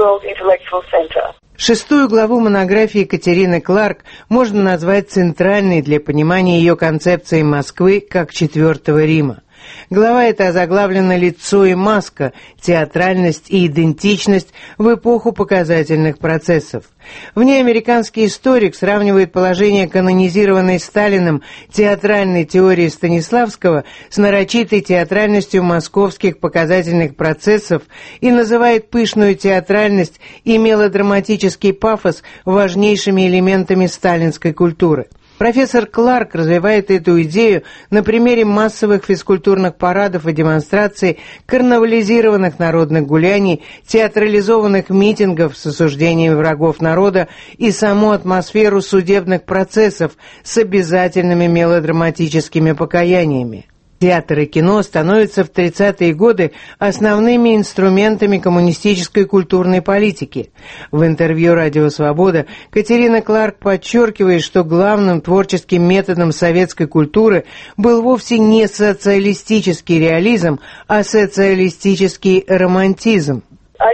Шестую главу монографии Катерины Кларк можно назвать центральной для понимания ее концепции Москвы как Четвертого Рима. Глава эта озаглавлена «Лицо и маска. Театральность и идентичность в эпоху показательных процессов». В ней американский историк сравнивает положение канонизированной Сталиным театральной теории Станиславского с нарочитой театральностью московских показательных процессов и называет пышную театральность и мелодраматический пафос важнейшими элементами сталинской культуры. Профессор Кларк развивает эту идею на примере массовых физкультурных парадов и демонстраций, карнавализированных народных гуляний, театрализованных митингов с осуждением врагов народа и саму атмосферу судебных процессов с обязательными мелодраматическими покаяниями. Театр и кино становятся в 30-е годы основными инструментами коммунистической культурной политики. В интервью «Радио Свобода» Катерина Кларк подчеркивает, что главным творческим методом советской культуры был вовсе не социалистический реализм, а социалистический романтизм.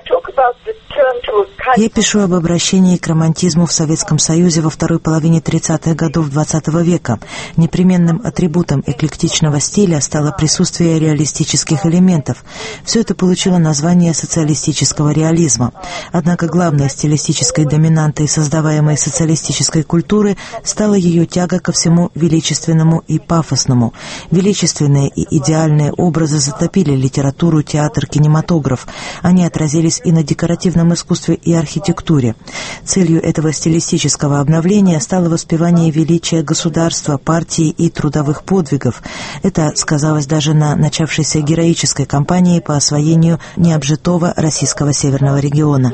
Я пишу об обращении к романтизму в Советском Союзе во второй половине 30-х годов XX века. Непременным атрибутом эклектичного стиля стало присутствие реалистических элементов. Все это получило название социалистического реализма. Однако главной стилистической доминантой создаваемой социалистической культуры стала ее тяга ко всему величественному и пафосному. Величественные и идеальные образы затопили литературу, театр, кинематограф. Они отразились и на декоративном искусстве и архитектуре. Целью этого стилистического обновления стало воспевание величия государства, партии и трудовых подвигов. Это сказалось даже на начавшейся героической кампании по освоению необжитого российского северного региона.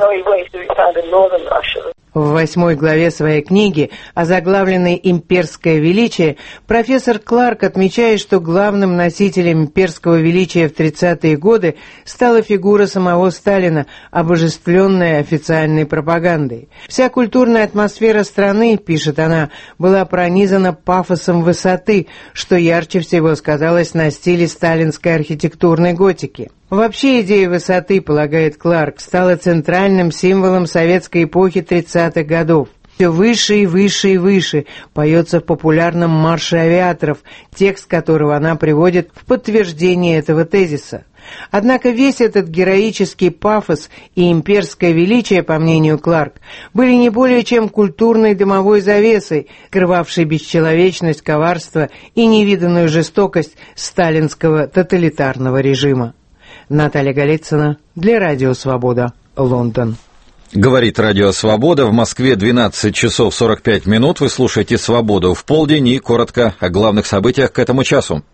В 8 главе своей книги, озаглавленной «Имперское величие», профессор Кларк отмечает, что главным носителем имперского величия в 30-е годы стала фигура самого Сталина, обожествленная официальной пропагандой. Вся культурная атмосфера страны, пишет она, была пронизана пафосом высоты, что ярче всего сказалось на стиле сталинской архитектурной готики. Вообще идея высоты, полагает Кларк, стала центральным символом советской эпохи 30-х годов. Все выше и выше и выше поется в популярном марше авиаторов, текст которого она приводит в подтверждение этого тезиса. Однако весь этот героический пафос и имперское величие, по мнению Кларк, были не более чем культурной дымовой завесой, скрывавшей бесчеловечность, коварство и невиданную жестокость сталинского тоталитарного режима. Наталья Голицына для «Радио Свобода», Лондон. Говорит «Радио Свобода». В Москве 12 часов 45 минут. Вы слушаете «Свободу» в полдень и коротко о главных событиях к этому часу.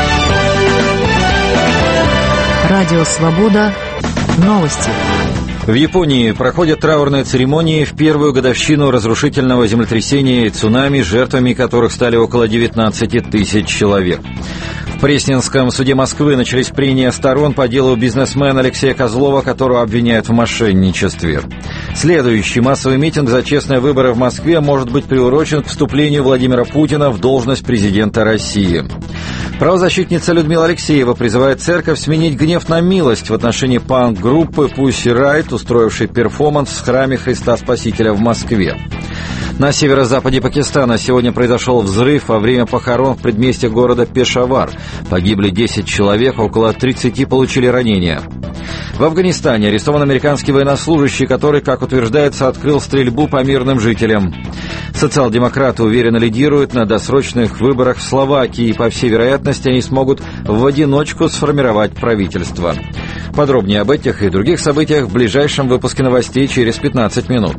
«Радио Свобода». Новости. В Японии проходят траурные церемонии в первую годовщину разрушительного землетрясения и цунами, жертвами которых стали около 19 тысяч человек. В Пресненском суде Москвы начались прения сторон по делу бизнесмена Алексея Козлова, которого обвиняют в мошенничестве. Следующий массовый митинг за честные выборы в Москве может быть приурочен к вступлению Владимира Путина в должность президента России. Правозащитница Людмила Алексеева призывает церковь сменить гнев на милость в отношении панк-группы Pussy Riot, устроившей перформанс в храме Христа Спасителя в Москве. На северо-западе Пакистана сегодня произошел взрыв во время похорон в предместье города Пешавар. Погибли 10 человек, около 30 получили ранения. В Афганистане арестован американский военнослужащий, который, как утверждается, открыл стрельбу по мирным жителям. Социал-демократы уверенно лидируют на досрочных выборах в Словакии, и, по всей вероятности, они смогут в одиночку сформировать правительство. Подробнее об этих и других событиях в ближайшем выпуске новостей через 15 минут.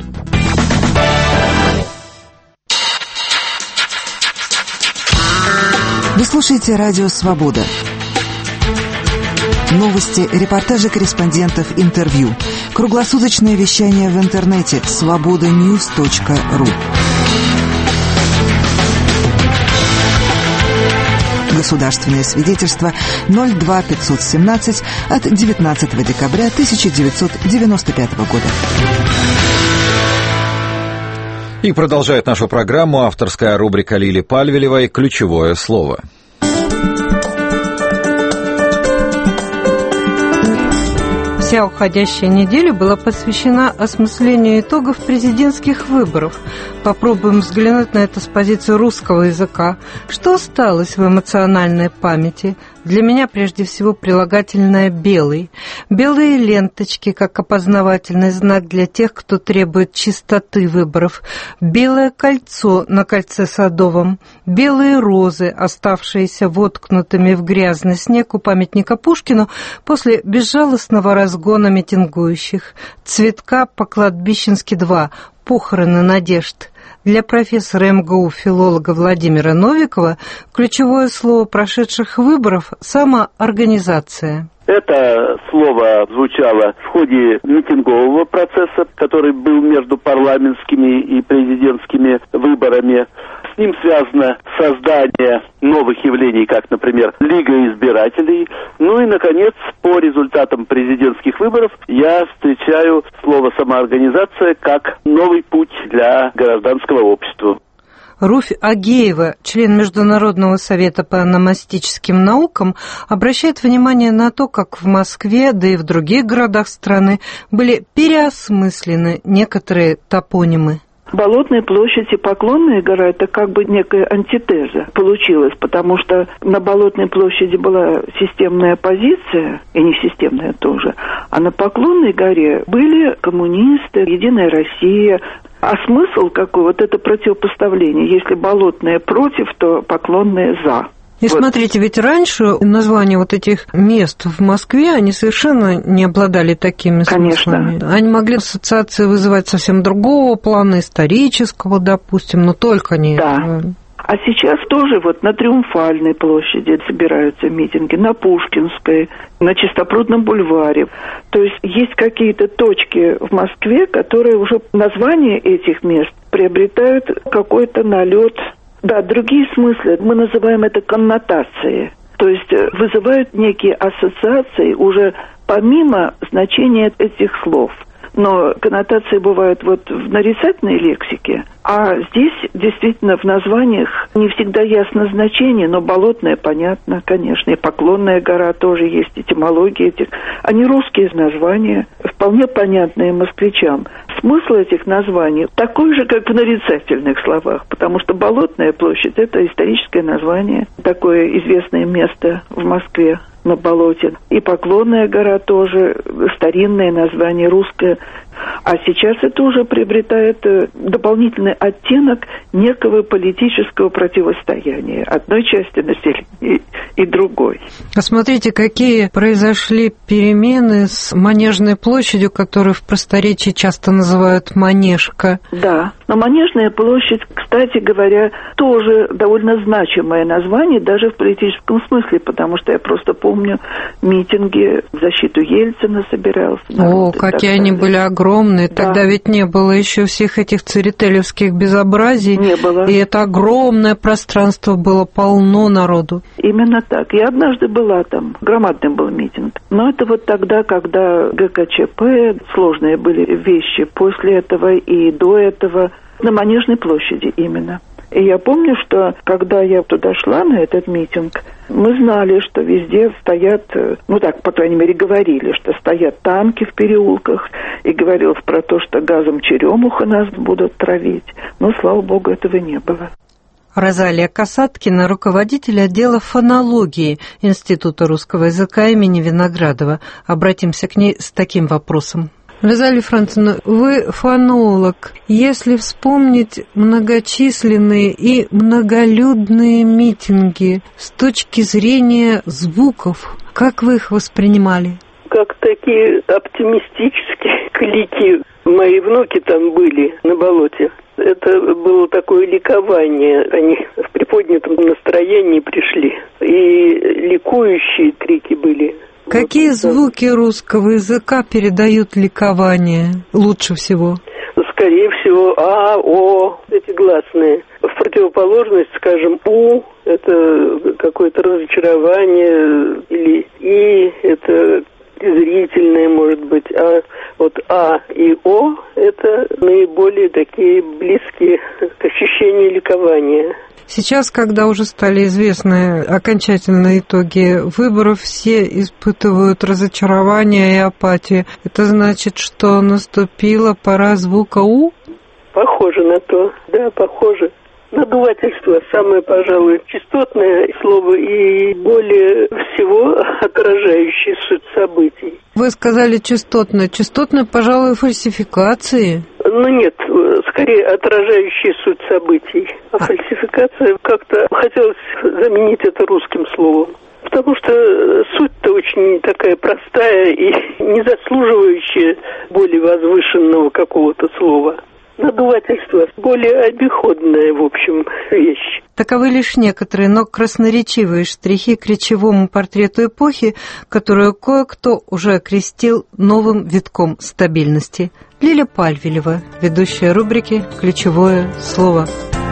Вы слушаете радио «Свобода». Новости, репортажи корреспондентов, интервью. Круглосуточное вещание в интернете svobodanews.ru. Государственное свидетельство 02517 от 19 декабря 1995 года. И продолжает нашу программу авторская рубрика Лили Пальвелевой «Ключевое слово». Вся уходящая неделя была посвящена осмыслению итогов президентских выборов. Попробуем взглянуть на это с позиции русского языка. Что осталось в эмоциональной памяти? Для меня прежде всего прилагательное «белый». Белые ленточки, как опознавательный знак для тех, кто требует чистоты выборов. Белое кольцо на кольце Садовом. Белые розы, оставшиеся воткнутыми в грязный снег у памятника Пушкину после безжалостного разгона митингующих. Цветка по-кладбищенски 2. Похороны надежд. Для профессора МГУ, филолога Владимира Новикова, ключевое слово прошедших выборов – самоорганизация. Это слово звучало в ходе митингового процесса, который был между парламентскими и президентскими выборами. С ним связано создание новых явлений, как, например, Лига избирателей. Ну и, наконец, по результатам президентских выборов я встречаю слово «самоорганизация» как новый путь для гражданского общества. Руфь Агеева, член Международного совета по ономастическим наукам, обращает внимание на то, как в Москве, да и в других городах страны были переосмыслены некоторые топонимы. Болотная площадь и Поклонная гора – это как бы некая антитеза получилась, потому что на Болотной площади была системная оппозиция, и не системная тоже, а на Поклонной горе были коммунисты, Единая Россия. А смысл какой? Вот это противопоставление. Если Болотная против, то Поклонная за. И вот. Смотрите, ведь раньше названия вот этих мест в Москве, они совершенно не обладали такими смыслами. Конечно. Они могли ассоциации вызывать совсем другого плана, исторического, допустим, но только не... Да. А сейчас тоже вот на Триумфальной площади собираются митинги, на Пушкинской, на Чистопрудном бульваре. То есть есть какие-то точки в Москве, которые уже названия этих мест приобретают какой-то налет. Да, другие смыслы, мы называем это коннотации. То есть вызывают некие ассоциации уже помимо значения этих слов. Но коннотации бывают вот в нарицательной лексике, а здесь действительно в названиях не всегда ясно значение, но Болотная понятно, конечно, и Поклонная гора тоже есть, этимология этих. Они русские названия, вполне понятные москвичам. Смысл этих названий такой же, как в нарицательных словах, потому что Болотная площадь – это историческое название, такое известное место в Москве. На болоте. И Поклонная гора тоже, старинное название русское. А сейчас это уже приобретает дополнительный оттенок некого политического противостояния одной части населения и другой. А смотрите, какие произошли перемены с Манежной площадью, которую в просторечии часто называют Манежка. Да, но Манежная площадь, кстати говоря, тоже довольно значимое название, даже в политическом смысле, потому что я просто помню митинги в защиту Ельцина собирался. О, какие они были огромные. Тогда ведь не было еще всех этих церетелевских безобразий. Не было. И это огромное пространство было полно народу. Именно так. Я однажды была там. Громадный был митинг. Но это вот тогда, когда ГКЧП, сложные были вещи после этого и до этого. На Манежной площади именно. И я помню, что когда я туда шла на этот митинг, мы знали, что везде стоят, по крайней мере, говорили, что стоят танки в переулках, и говорилось про то, что газом черемуха нас будут травить. Но, слава богу, этого не было. Розалия Касаткина, руководитель отдела фонологии Института русского языка имени Виноградова. Обратимся к ней с таким вопросом. Розалия Францевна, вы фонолог. Если вспомнить многочисленные и многолюдные митинги с точки зрения звуков, как вы их воспринимали? Как такие оптимистические клики. Мои внуки там были на болоте. Это было такое ликование. Они в приподнятом настроении пришли. И ликующие крики были. Какие звуки русского языка передают ликование лучше всего? Скорее всего, А, О, эти гласные. В противоположность, скажем, У, это какое-то разочарование, или И, это презрительное, может быть, а вот А и О – это наиболее такие близкие к ощущению ликования. Сейчас, когда уже стали известны окончательные итоги выборов, все испытывают разочарование и апатию. Это значит, что наступила пора звука У? Похоже на то, да, похоже. Надувательство самое, пожалуй, частотное слово и более всего отражающее суть событий. Вы сказали частотное. Частотное, пожалуй, фальсификации. Нет, скорее отражающая суть событий. А фальсификация как-то хотелось заменить это русским словом. Потому что суть-то очень такая простая и не заслуживающая более возвышенного какого-то слова. Надувательство более обиходная, в общем, вещь. Таковы лишь некоторые, но красноречивые штрихи к речевому портрету эпохи, которую кое-кто уже окрестил новым витком стабильности. Лиля Пальвелева, ведущая рубрики «Ключевое слово».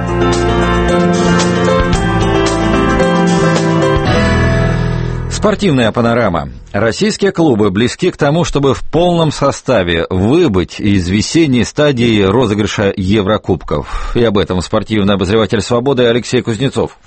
Спортивная панорама. Российские клубы близки к тому, чтобы в полном составе выбыть из весенней стадии розыгрыша Еврокубков. И об этом спортивный обозреватель «Свободы» Алексей Кузнецов.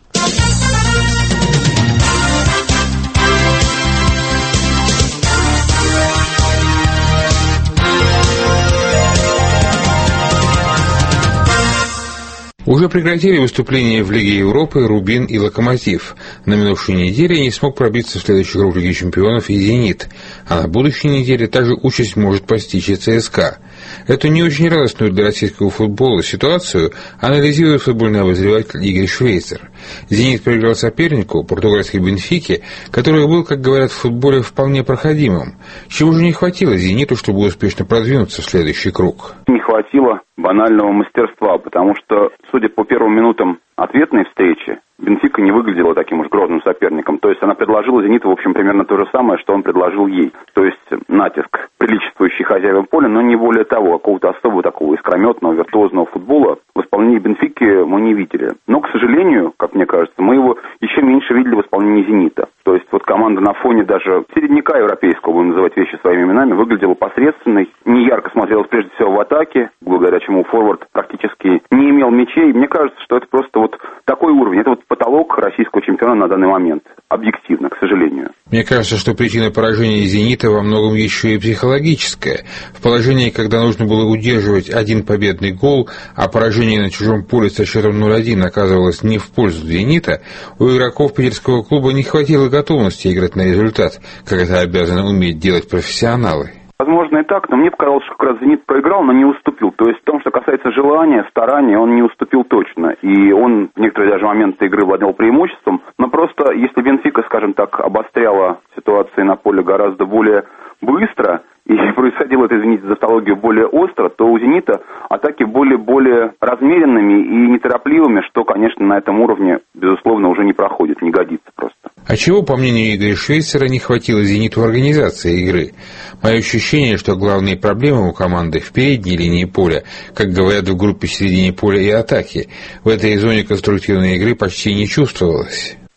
Уже прекратили выступления в Лиге Европы «Рубин» и «Локомотив». На минувшей неделе не смог пробиться в следующий круг Лиги Чемпионов и «Зенит». А на будущей неделе также участь может постичь и ЦСКА. Эту не очень радостную для российского футбола ситуацию анализирует футбольный обозреватель Игорь Швейцер. «Зенит» проиграл сопернику, португальской «Бенфике», который был, как говорят в футболе, вполне проходимым. Чего же не хватило «Зениту», чтобы успешно продвинуться в следующий круг? Не хватило банального мастерства, потому что, судя по первым минутам ответной встречи, Бенфика не выглядела таким уж грозным соперником. То есть она предложила «Зениту», в общем, примерно то же самое, что он предложил ей. То есть натиск, приличествующий хозяевам поля, но не более того. Какого-то особого такого искрометного, виртуозного футбола в исполнении Бенфики мы не видели. Но, к сожалению, как мне кажется, мы его еще меньше видели в исполнении «Зенита». То есть вот команда на фоне даже середняка европейского, будем называть вещи своими именами, выглядела посредственной, не ярко смотрелась прежде всего в атаке, благодаря чему форвард практически не имел мячей. И мне кажется, что это просто вот такой уровень. Это вот потолок российского чемпиона на данный момент. Объективно, к сожалению. Мне кажется, что причина поражения «Зенита» во многом еще и психологическая. В положении, когда нужно было удерживать один победный гол, а поражение на чужом поле со счетом 0-1 оказывалось не в пользу «Зенита», у игроков питерского клуба не хватило готовности играть на результат, как это обязаны уметь делать профессионалы. Возможно и так, но мне показалось, что как раз «Зенит» проиграл, но не уступил. То есть в том, что касается желания, старания, он не уступил точно. И он в некоторые даже моменты игры владел преимуществом. Но просто если Бенфика, скажем так, обостряла ситуации на поле гораздо более быстро, и происходило это, извините за тавтологию, более остро, то у «Зенита» атаки были более размеренными и неторопливыми, что, конечно, на этом уровне, безусловно, уже не проходит, не годится просто. А чего, по мнению Игоря Швейцера, не хватило «Зениту» в организации игры? Мое ощущение, что главные проблемы у команды в передней линии поля, как говорят в группе середине поля и атаки. В этой зоне конструктивной игры почти не чувствовалось.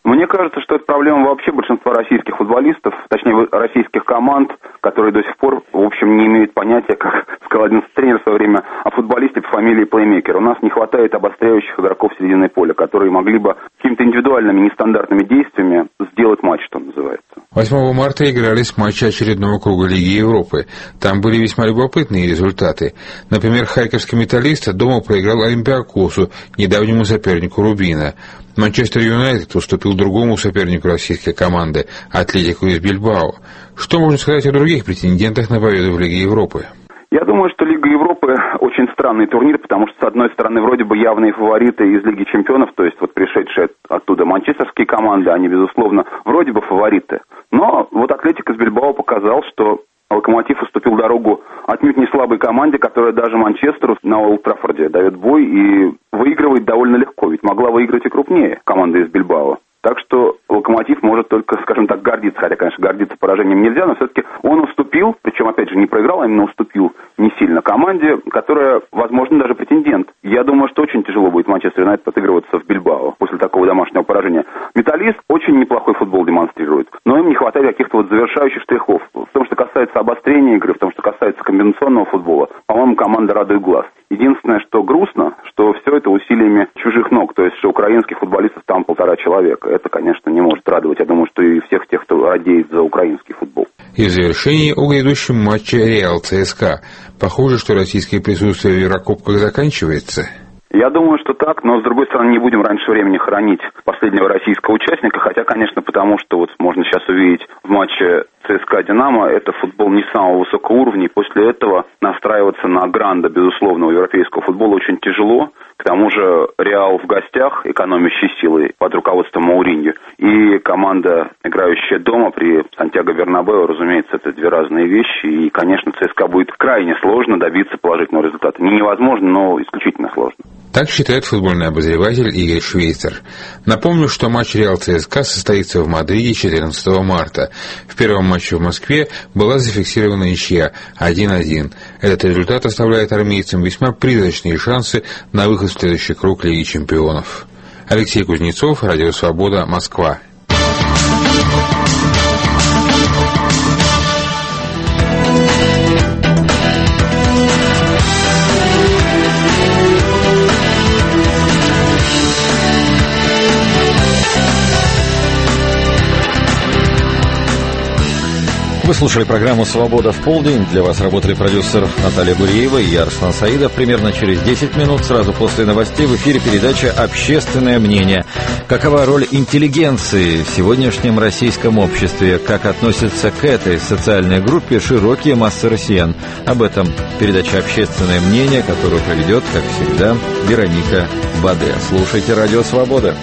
Мне кажется, что это проблема вообще большинства российских футболистов, точнее, российских команд, которые до сих пор, в общем, не имеют понятия, как сказал один тренер в свое время, о футболисте по фамилии Плеймейкер. У нас не хватает обостряющих игроков середины поля, которые могли бы какими-то индивидуальными, нестандартными действиями сделать матч, что называется. 8 марта игрались матчи очередного круга Лиги Европы. Там были весьма любопытные результаты. Например, харьковский «Металлист» дома проиграл Олимпиакосу, недавнему сопернику Рубина. Манчестер Юнайтед уступил другому сопернику российской команды, Атлетику из Бильбао. Что можно сказать о других претендентах на победу в Лиге Европы? Я думаю, что Лига Европы очень странный турнир, потому что, с одной стороны, вроде бы явные фавориты из Лиги Чемпионов, то есть вот пришедшие оттуда манчестерские команды, они, безусловно, вроде бы фавориты. Но вот Атлетик из Бильбао показал, что Локомотив уступил дорогу отнюдь не слабой команде, которая даже Манчестеру на Олд Траффорде дает бой и выигрывает довольно легко, ведь могла выиграть и крупнее команда из Бильбао. Так что Локомотив может только, скажем так, гордиться, хотя, конечно, гордиться поражением нельзя, но все-таки он уступил, причем, опять же, не проиграл, а именно уступил не сильно команде, которая, возможно, даже претендент. Я думаю, что очень тяжело будет Манчестер Юнайтед отыгрываться в Бильбао после такого домашнего поражения. Металлист очень неплохой футбол демонстрирует, но им не хватает каких-то вот завершающих штрихов. В том, что касается обострения игры, в том, что касается комбинационного футбола, по-моему, команда радует глаз. Единственное, что грустно, что все это усилиями чужих ног, то есть, что украинских футболистов там 1,5 человека. Это, конечно, не может радовать. Я думаю, что и всех тех, кто радеет за украинский футбол. И в завершении о грядущем матче Реал-ЦСКА. Похоже, что российское присутствие в Еврокубках заканчивается. Я думаю, что так, но, с другой стороны, не будем раньше времени хоронить последнего российского участника, хотя, конечно, потому что вот можно сейчас увидеть в матче ЦСКА-Динамо, это футбол не самого высокого уровня, и после этого настраиваться на гранда, безусловного европейского футбола очень тяжело. К тому же Реал в гостях, экономящий силы под руководством Мауриньо, и команда, играющая дома при Сантьяго-Бернабеу, разумеется, это две разные вещи, и, конечно, ЦСКА будет крайне сложно добиться положительного результата. Не невозможно, но исключительно сложно. Так считает футбольный обозреватель Игорь Швейцер. Напомню, что матч Реал-ЦСКА состоится в Мадриде 14 марта. В первом матче в Москве была зафиксирована ничья 1-1. Этот результат оставляет армейцам весьма призрачные шансы на выход в следующий круг Лиги Чемпионов. Алексей Кузнецов, Радио Свобода, Москва. Вы слушали программу «Свобода в полдень». Для вас работали продюсер Наталья Гуреева и я, Арслан Саидов. Примерно через 10 минут, сразу после новостей, в эфире передача «Общественное мнение». Какова роль интеллигенции в сегодняшнем российском обществе? Как относятся к этой социальной группе широкие массы россиян? Об этом передача «Общественное мнение», которую проведет, как всегда, Вероника Баде. Слушайте «Радио Свобода».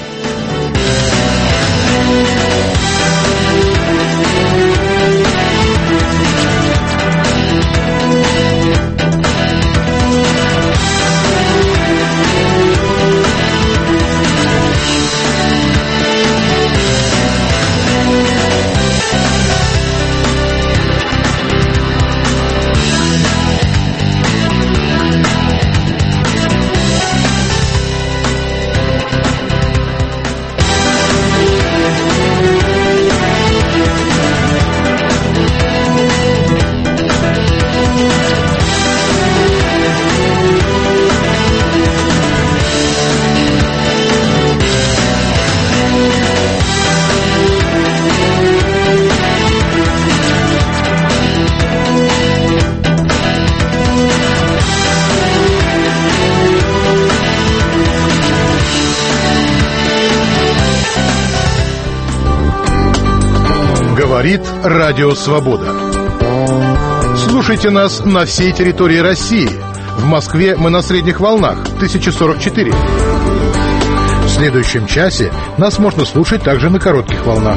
Говорит Радио Свобода. Слушайте нас на всей территории России. В Москве мы на средних волнах 1044. В следующем часе нас можно слушать также на коротких волнах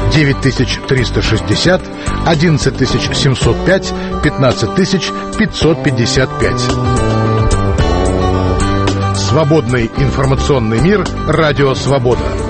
9360, 11705, 15555. Свободный информационный мир. Радио Свобода.